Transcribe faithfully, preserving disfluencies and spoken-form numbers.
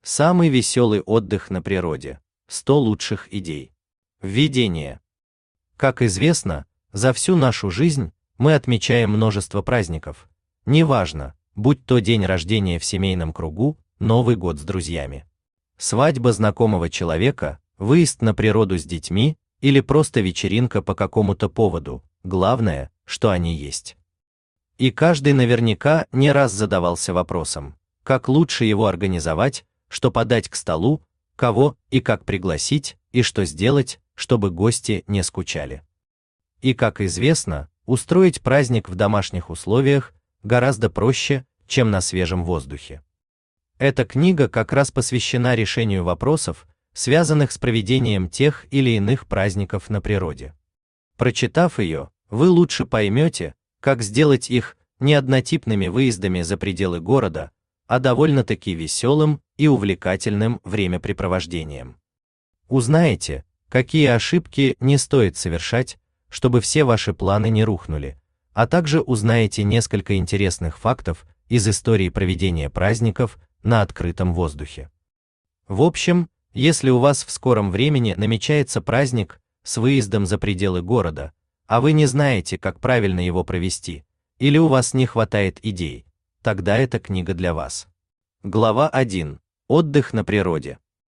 Самый веселый отдых на природе. сто лучших идей. Введение. Как известно, за всю нашу жизнь мы отмечаем множество праздников. Неважно, будь то день рождения в семейном кругу, Новый год с друзьями, свадьба знакомого человека, выезд на природу с детьми или просто вечеринка по какому-то поводу, главное, что они есть. И каждый наверняка не раз задавался вопросом, как лучше его организовать, что подать к столу, кого и как пригласить, и что сделать, чтобы гости не скучали. И, как известно, устроить праздник в домашних условиях гораздо проще, чем на свежем воздухе. Эта книга как раз посвящена решению вопросов, связанных с проведением тех или иных праздников на природе. Прочитав ее, вы лучше поймете, как сделать их не однотипными выездами за пределы города, а довольно-таки веселым и увлекательным времяпрепровождением. Узнаете, какие ошибки не стоит совершать, чтобы все ваши планы не рухнули, а также узнаете несколько интересных фактов из истории проведения праздников на открытом воздухе. В общем, если у вас в скором времени намечается праздник с выездом за пределы города, а вы не знаете, как правильно его провести, или у вас не хватает идей, тогда эта книга для вас. Глава один. Отдых на природе.